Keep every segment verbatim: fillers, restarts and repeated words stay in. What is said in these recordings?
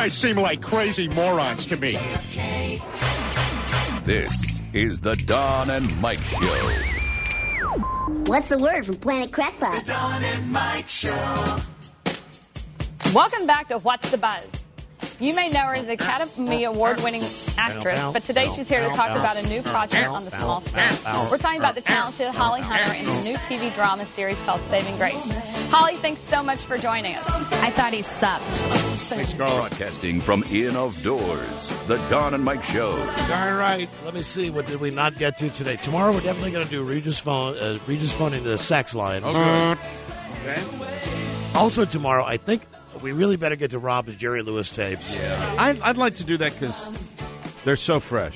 guys seem like crazy morons to me. This is the Don and Mike Show. What's the word from Planet Crackpot? The Don and Mike Show. Welcome back to What's the Buzz? You may know her as Academy Award-winning actress, but today she's here to talk about a new project on the small screen. We're talking about the talented Holly Hunter in a new T V drama series called Saving Grace. Holly, thanks so much for joining us. I thought he sucked. Thanks, Broadcasting from in of doors, the Don and Mike Show. Darn right. Let me see. What did we not get to today? Tomorrow we're definitely going to do Regis phone, uh, Regis phoning the sex line. Okay. Okay. Also tomorrow, I think we really better get to Rob's Jerry Lewis tapes. Yeah. I'd, I'd like to do that because they're so fresh.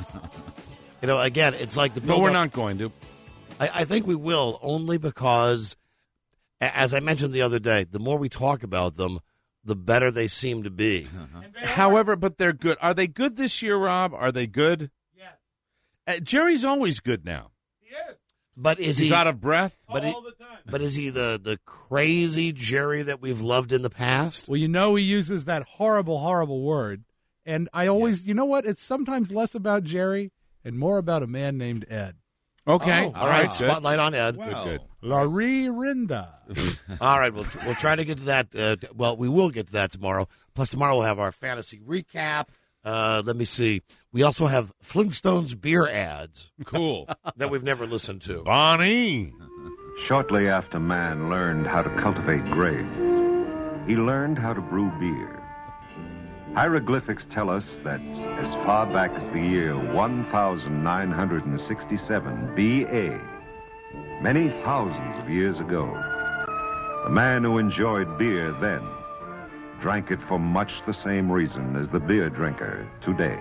You know, again, it's like the. No, we're not going to. I, I think we will, only because, as I mentioned the other day, the more we talk about them, the better they seem to be. Uh-huh. However, but they're good. Are they good this year, Rob? Are they good? Yes. Uh, Jerry's always good now. He is. But is He's he out of breath? But all he, the time. But is he the, the crazy Jerry that we've loved in the past? Well, you know he uses that horrible, horrible word. And I always, yeah. you know what? It's sometimes less about Jerry and more about a man named Ed. Okay. Oh, all right. Good. Spotlight on Ed. Well. Good, good. Larry Rinda. All right. We'll, we'll try to get to that. Uh, well, we will get to that tomorrow. Plus, tomorrow we'll have our fantasy recap. Uh, let me see. We also have Flintstones beer ads. Cool. That we've never listened to. Bonnie. Shortly after man learned how to cultivate grapes, he learned how to brew beer. Hieroglyphics tell us that as far back as the year one thousand nine hundred sixty-seven B A, many thousands of years ago, the man who enjoyed beer then drank it for much the same reason as the beer drinker today.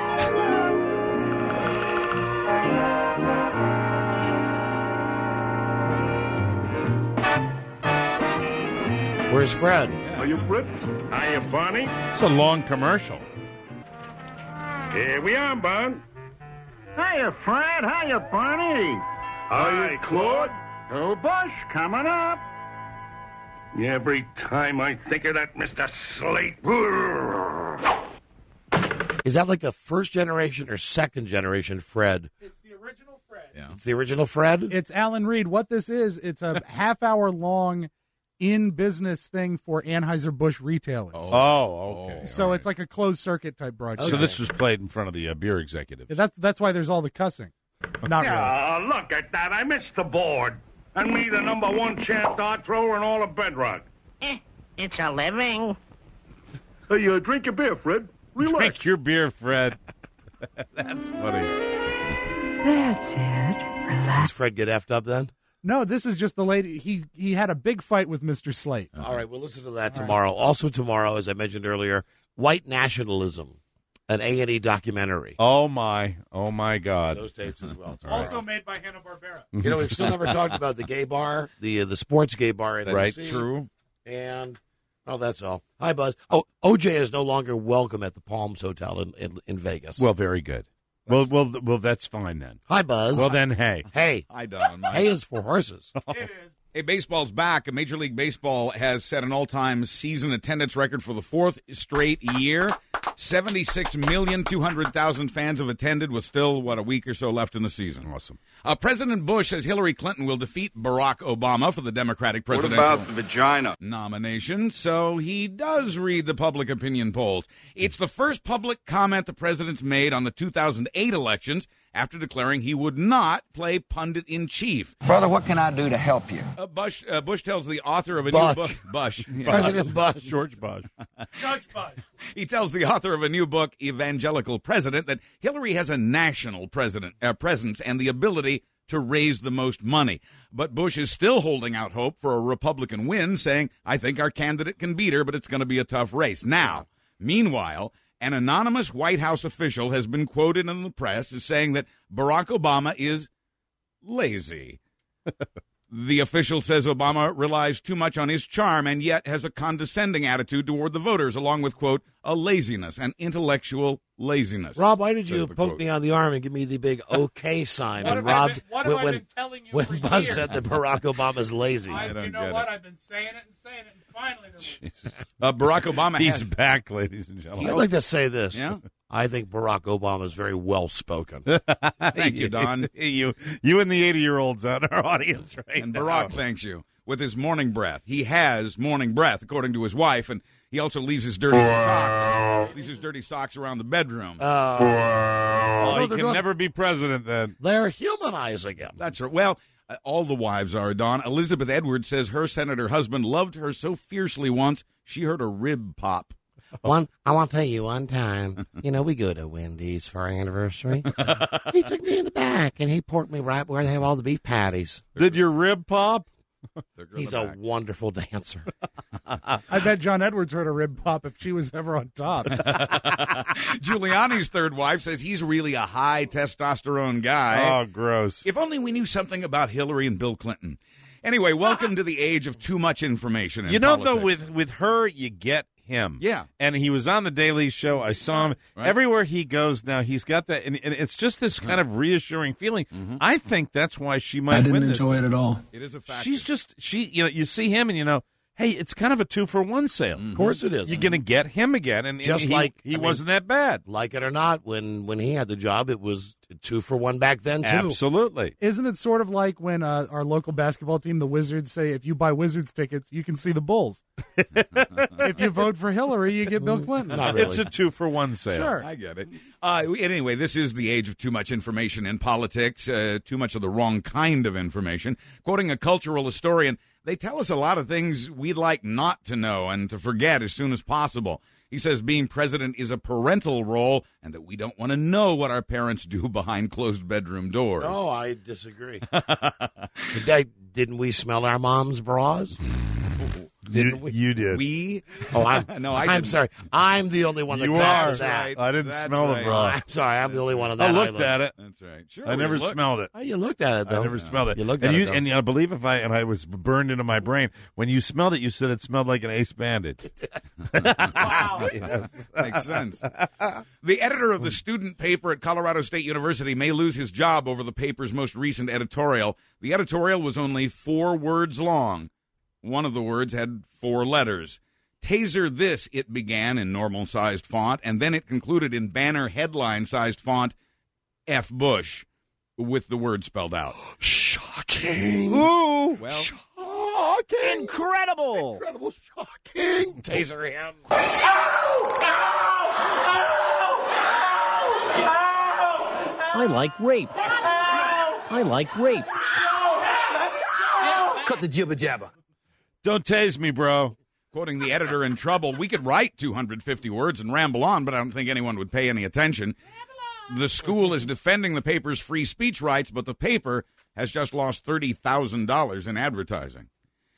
Where's Fred? Are you Fritz? Are you Barney? It's a long commercial. Here we are, Bon. Hiya, Fred. Hiya, Barney. Hi, Claude. Oh, Bush, coming up. Every time I think of that Mister Slate. Is that like a first generation or second generation Fred? It's the original Fred. Yeah. It's the original Fred? It's Alan Reed. What this is, it's a half-hour-long in-business thing for Anheuser-Busch retailers. Oh, oh okay. So right. it's like a closed-circuit type broadcast. So this was played in front of the uh, beer executives. Yeah, that's, that's why there's all the cussing. Not yeah, really. Look at that. I missed the board. And me, the number one champ dart thrower in all of Bedrock. Eh, it's a living. Hey, uh, drink your beer, Fred. Relax. Drink your beer, Fred. That's funny. That's it. Relax. Does Fred get effed up then? No, this is just the lady. He he had a big fight with Mister Slate. All right, we'll listen to that tomorrow. Right. Also tomorrow, as I mentioned earlier, White Nationalism, an A and E documentary. Oh, my. Oh, my God. Those tapes as well. Also made by Hanna-Barbera. You know, we've still never talked about the gay bar, the uh, the sports gay bar in Right, D C. True. And, oh, that's all. Hi, Buzz. Oh, O J is no longer welcome at the Palms Hotel in, in, in Vegas. Well, very good. Well, well, well, that's fine then. Hi, Buzz. Well, then, hey. Hey. Hi, Don. Hey is for horses. It is. Hey, baseball's back. Major League Baseball has set an all-time season attendance record for the fourth straight year. seventy-six million two hundred thousand fans have attended with still, what, a week or so left in the season. Awesome. Uh, President Bush says Hillary Clinton will defeat Barack Obama for the Democratic presidential what about the vagina? nomination, so he does read the public opinion polls. It's the first public comment the president's made on the two thousand eight elections after declaring he would not play pundit-in-chief. Brother, what can I do to help you? Uh, Bush, uh, Bush tells the author of a Bush. new book... Bush. President Bush. George Bush. Judge Bush. He tells the author of a new book, Evangelical President, that Hillary has a national president uh, presence and the ability to raise the most money. But Bush is still holding out hope for a Republican win, saying, I think our candidate can beat her, but it's going to be a tough race. Now, meanwhile, an anonymous White House official has been quoted in the press as saying that Barack Obama is lazy. The official says Obama relies too much on his charm and yet has a condescending attitude toward the voters, along with, quote, a laziness, an intellectual laziness. Rob, why did you Says the poke quote. me on the arm and give me the big okay sign? What when have I Rob, been- what when, have I when, been telling you when for Buzz years? said that Barack Obama's lazy. I, don't you know get what? it. I've been saying it and saying it, and finally there was Uh, Barack Obama He's has... back, ladies and I'd gentlemen. like to say this. Yeah? I think Barack Obama is very well spoken. Thank you, Don. you, you and the eighty-year-olds out in our audience right And now. Barack thanks you. With his morning breath. He has morning breath, according to his wife, and he also leaves his dirty socks. Leaves his dirty socks around the bedroom. Uh, Oh, he they're can doing- never be president then. They're humanizing him. That's right. Well, uh, all the wives are, Don. Elizabeth Edwards says her senator husband loved her so fiercely once, she heard a rib pop. One, I want to tell you one time, you know, we go to Wendy's for our anniversary. He took me in the back, and he porked me right where they have all the beef patties. Did your rib pop? He's a wonderful dancer. I bet John Edwards heard a rib pop if she was ever on top. Giuliani's third wife says he's really a high testosterone guy. Oh, gross. If only we knew something about Hillary and Bill Clinton. Anyway, welcome to the age of too much information in You know, politics. though, with, with her, you get him. Yeah. And he was on the Daily Show. I saw him. Right. Everywhere he goes now, he's got that. And, and it's just this kind of reassuring feeling. Mm-hmm. I think that's why she might I didn't win this. enjoy it at all. It is a fact. She's just, she, you know, you see him and you know, hey, it's kind of a two for one sale. Of course it is. You're going to get him again. And Just and he, like he I mean, wasn't that bad. Like it or not, when, when he had the job, it was two for one back then, too. Absolutely. Isn't it sort of like when uh, our local basketball team, the Wizards, say if you buy Wizards tickets, you can see the Bulls? If you vote for Hillary, you get Bill Clinton. Not really. It's a two for one sale. Sure. I get it. Uh, anyway, this is the age of too much information in politics, uh, too much of the wrong kind of information. Quoting a cultural historian, they tell us a lot of things we'd like not to know and to forget as soon as possible. He says being president is a parental role and that we don't want to know what our parents do behind closed bedroom doors. Oh, I disagree. Today, didn't we smell our mom's bras? Didn't we? You did. We? Oh, I'm, no, I I'm didn't. sorry. I'm the only one that You catches are. that. Right. I didn't That's smell right. the bra. I'm sorry. I'm the only one on that I looked island. at it. That's right. Sure. I never we look. smelled it. Oh, you looked at it, though. I never smelled it. You looked and at you, it, though. and I believe if I and I was burned into my brain when you smelled it, you said it smelled like an ace bandage. Wow. Yes, makes sense. The editor of the student paper at Colorado State University may lose his job over the paper's most recent editorial. The editorial was only four words long. One of the words had four letters. Taser this, it began in normal-sized font, and then it concluded in banner headline-sized font, F. Bush, with the word spelled out. Shocking. Ooh, Well, Shocking. incredible! Incredible. Shocking. Taser him. I like rape. I like rape. Cut the jibber jabber. Don't tase me, bro. quoting the editor in trouble, we could write two hundred fifty words and ramble on, but I don't think anyone would pay any attention. The school is defending the paper's free speech rights, but the paper has just lost thirty thousand dollars in advertising.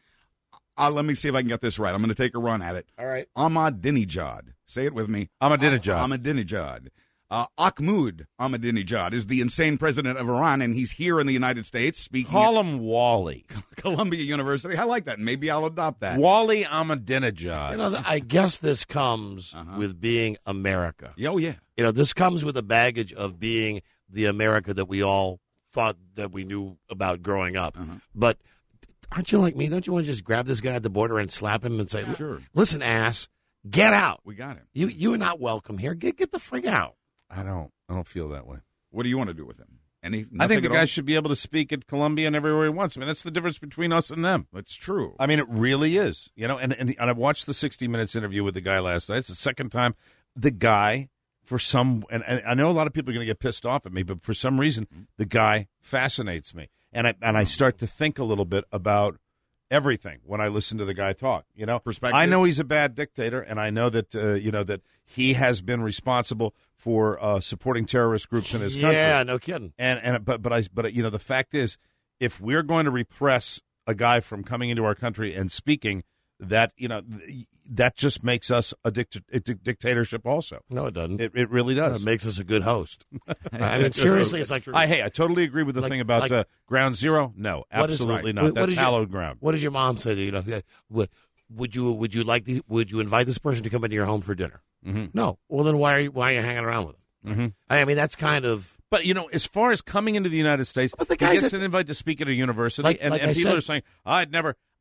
Uh, let me see if I can get this right. I'm going to take a run at it. All right. Ahmadinejad. Say it with me. Ahmadinejad. Ahmadinejad. Uh, Ahmad Ahmadinejad is the insane president of Iran, and he's here in the United States speaking Call at him Wally. Columbia University. I like that. Maybe I'll adopt that. Wally Ahmadinejad. You know, I guess this comes with being America. Oh, yeah. You know, this comes with the baggage of being the America that we all thought that we knew about growing up. But aren't you like me? Don't you want to just grab this guy at the border and slap him and say, Sure. listen, ass, get out. We got him. You you are not welcome here. Get get the frig out. I don't. I don't feel that way. What do you want to do with him? Any? I think the nothing at guy all? should be able to speak at Columbia and everywhere he wants. I mean, that's the difference between us and them. That's true. I mean, it really is. You know, and, and, and I watched the sixty minutes interview with the guy last night. It's the second time. The guy, for some, and, and I know a lot of people are going to get pissed off at me, but for some reason, the guy fascinates me. And I, and I start to think a little bit about everything when I listen to the guy talk. You know, Perspective. I know he's a bad dictator, and I know that uh, you know that he has been responsible for uh, supporting terrorist groups in his country. Yeah, no kidding. And and but but I but you know the fact is, if we're going to repress a guy from coming into our country and speaking, that you know th- that just makes us a, dict- a dic- dictatorship. Also, No, it doesn't. it it really does. It makes us a good host. I mean, seriously, it's like I hey, I totally agree with the Like- thing about like- uh, ground zero. No, What is- absolutely right. not. What- what That's is your- hallowed ground. What does your mom say to you? You know, yeah, would, would you would you like the, would you invite this person to come into your home for dinner? Mm-hmm. No. Well, then why are you, why are you hanging around with them? Mm-hmm. I mean, that's kind of But you know, as far as coming into the United States, But the he guys gets that- an invite to speak at a university, Like- and, like and I people said- are saying, "I'd never."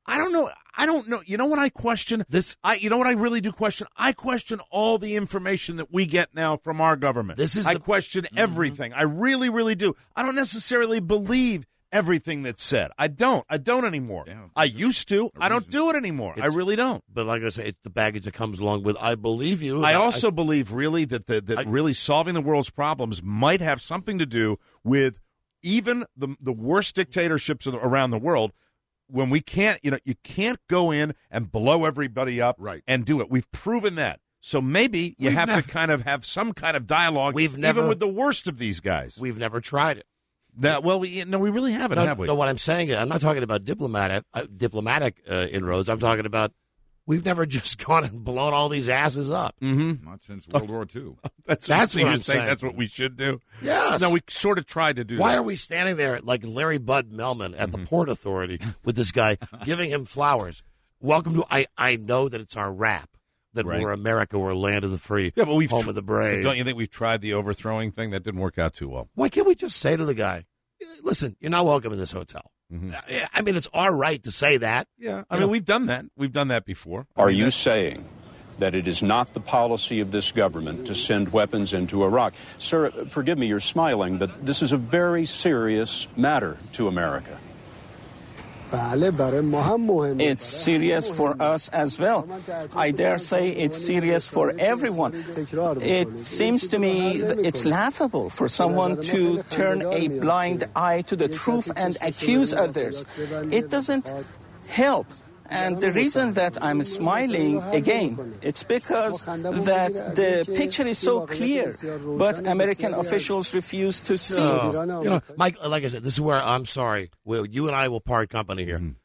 I don't know. I don't know. You know what I question? This, I, you know what I really do question? I question all the information that we get now from our government. This is I the, question mm-hmm. everything. I really, really do. I don't necessarily believe everything that's said. I don't. I don't anymore. Yeah, I used to. I don't do it anymore. I really don't. But like I say, it's the baggage that comes along with I believe you. I also I, believe really that the, that I, really solving the world's problems might have something to do with even the the worst dictatorships around the world. When we can't, you know, you can't go in and blow everybody up right. and do it. We've proven that. So maybe you we've have never, to kind of have some kind of dialogue we've never, even with the worst of these guys. We've never tried it. Now, well, we, no, we really haven't, no, have we? No, what I'm saying is I'm not talking about diplomatic, uh, diplomatic uh, inroads. I'm talking about we've never just gone and blown all these asses up. Mm-hmm. Not since World War Two. that's that's what, what I'm saying. saying. That's what we should do. Yes. No, we sort of tried to do Why that. are we standing there like Larry Bud Melman at mm-hmm. the Port Authority with this guy giving him flowers? Welcome to, I, I know that it's our rap, that right. we're America, we're land of the free, yeah, but we've home tr- of the brave. Don't you think we've tried the overthrowing thing? That didn't work out too well. Why can't we just say to the guy, listen, you're not welcome in this hotel? Mm-hmm. I mean, it's our right to say that. Yeah, I you mean, know? we've done that. We've done that before. Are I mean, you that's... saying that it is not the policy of this government to send weapons into Iraq? Sir, forgive me, you're smiling, but this is a very serious matter to America. It's serious for us as well. I dare say it's serious for everyone. It seems to me it's laughable for someone to turn a blind eye to the truth and accuse others. It doesn't help. And the reason that I'm smiling again, it's because that the picture is so clear, but American officials refuse to see no. it. You know, Mike, like I said, this is where I'm sorry. Well, you and I will part company here. Mm-hmm.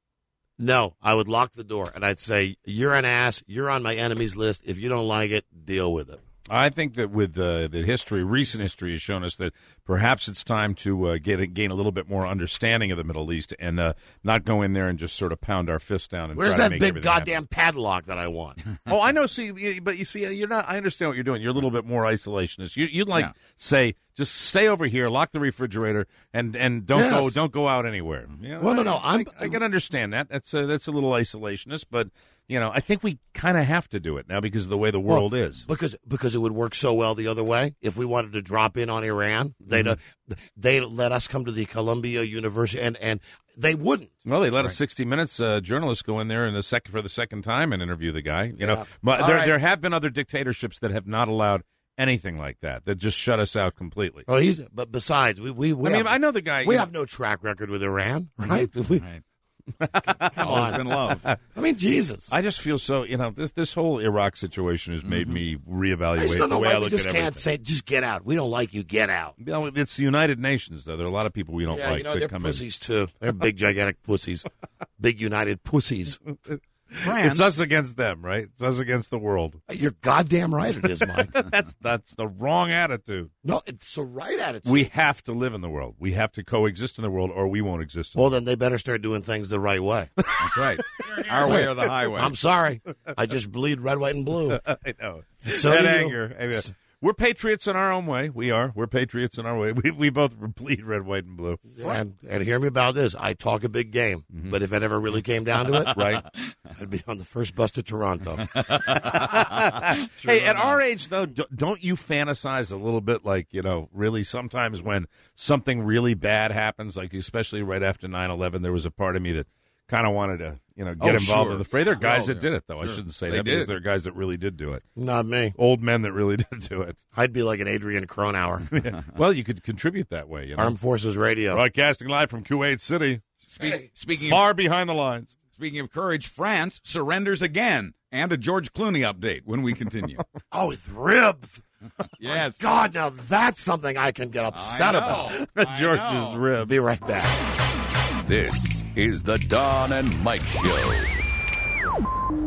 No, I would lock the door and I'd say, you're an ass. You're on my enemies list. If you don't like it, deal with it. I think that with uh, the history, recent history has shown us that perhaps it's time to uh, get gain a little bit more understanding of the Middle East and uh, not go in there and just sort of pound our fist down. And Where's try that to make big goddamn happen. padlock that I want? Oh, I know. See, but you see, you're not. I understand what you're doing. You're a little bit more isolationist. You, you'd like yeah. say, just stay over here, lock the refrigerator, and, and don't yes. go don't go out anywhere. You know, well, I, no, no, I'm, I, I can understand that. That's a, that's a little isolationist, but. You know, I think we kind of have to do it now because of the way the world well, is. Because because it would work so well the other way. If we wanted to drop in on Iran, they'd mm-hmm. uh, they'd let us come to the Columbia University, and, and they wouldn't. Well, they let right. a sixty minutes uh, journalist go in there in the second for the second time and interview the guy. You yeah. know, but there right. there have been other dictatorships that have not allowed anything like that. That just shut us out completely. Well, he's but besides, we we, we I have, mean, I know the guy. We know, have no track record with Iran, right? we, right. Come on, been love. I mean, Jesus. I just feel so. You know, this this whole Iraq situation has made mm-hmm. me reevaluate I just don't know the way why I we look just at can't everything. say, just get out. We don't like you. Get out. You know, it's the United Nations, though. There are a lot of people we don't yeah, like you know, that they're come pussies in. too. They're big, gigantic pussies. Big United pussies. France. It's us against them, right? It's us against the world. You're goddamn right it is, Mike. that's that's the wrong attitude. No, it's the right attitude. We have to live in the world. We have to coexist in the world, or we won't exist in well, the then they better start doing things the right way. That's right. Our way or the highway. I'm sorry. I just bleed red, white, and blue. I know. So that do you. anger. We're patriots in our own way. We are. We're patriots in our way. We we both bleed red, white, and blue. And, and hear me about this. I talk a big game, mm-hmm. but if it ever really came down to it, right, I'd be on the first bus to Toronto. Hey, at our age, though, don't you fantasize a little bit like, you know, really sometimes when something really bad happens, like especially right after nine eleven, there was a part of me that kind of wanted to, you know, get oh, involved sure. in the fray. There are guys oh, that did it, though. Sure. I shouldn't say they that did. because there are guys that really did do it. Not me. Old men that really did do it. I'd be like an Adrian Cronauer. Yeah. Well, you could contribute that way. You know? Armed Forces Radio. Broadcasting live from Kuwait City. Spe- hey. Speaking Far of, behind the lines. Speaking of courage, France surrenders again. And a George Clooney update when we continue. Oh, with ribs. Yes. My God, now that's something I can get upset about. George's rib. Be right back. This is the Don and Mike Show.